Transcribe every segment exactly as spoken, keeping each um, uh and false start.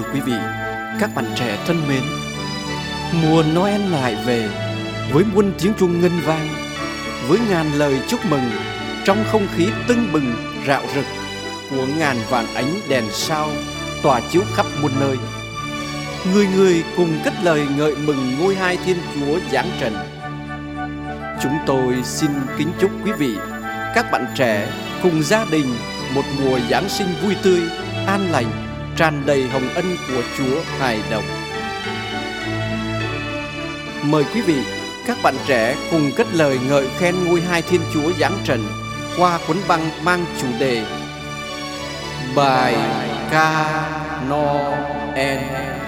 quý vị, các bạn trẻ thân mến, mùa Noel lại về với muôn tiếng chuông ngân vang, với ngàn lời chúc mừng trong không khí tưng bừng rạo rực của ngàn vạn ánh đèn sao tỏa chiếu khắp muôn nơi. Người người cùng cất lời ngợi mừng ngôi hai Thiên Chúa giáng trần. Chúng tôi xin kính chúc quý vị, các bạn trẻ cùng gia đình một mùa Giáng sinh vui tươi, an lành, tràn đầy hồng ân của Chúa hài đồng. Mời quý vị, các bạn trẻ cùng cất lời ngợi khen ngôi hai Thiên Chúa giáng trần qua cuốn băng mang chủ đề Bài ca Noel.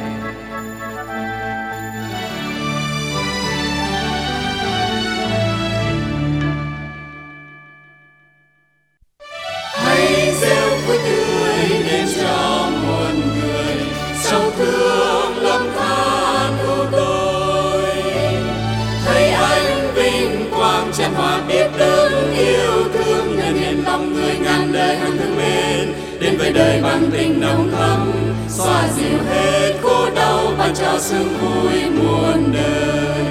Hãy reo vui tươi đến cho muôn người, sầu thương lầm than của tôi. Thấy ánh vinh quang tràn hòa biết đấng yêu thương, nhân hiến lòng người ngàn đời hằng thương mến, đến với đời bằng tình nồng thắm, xoa dịu hết khổ đau, ban cho sương vui muôn đời.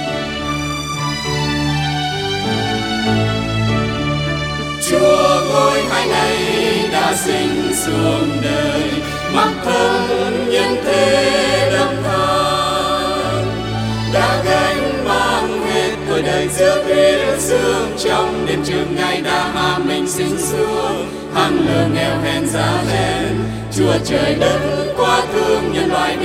Chúa ngôi hai này đã sinh xuống đời, mặc thân nhân thế đâm than, đã gánh mang hết tuổi đời giữa huyết xương, trong đêm trường Ngài đã hạ mình sinh xuống, hàng lừa nghèo hèn giá lên. Chúa trời đất quá thương nhân loại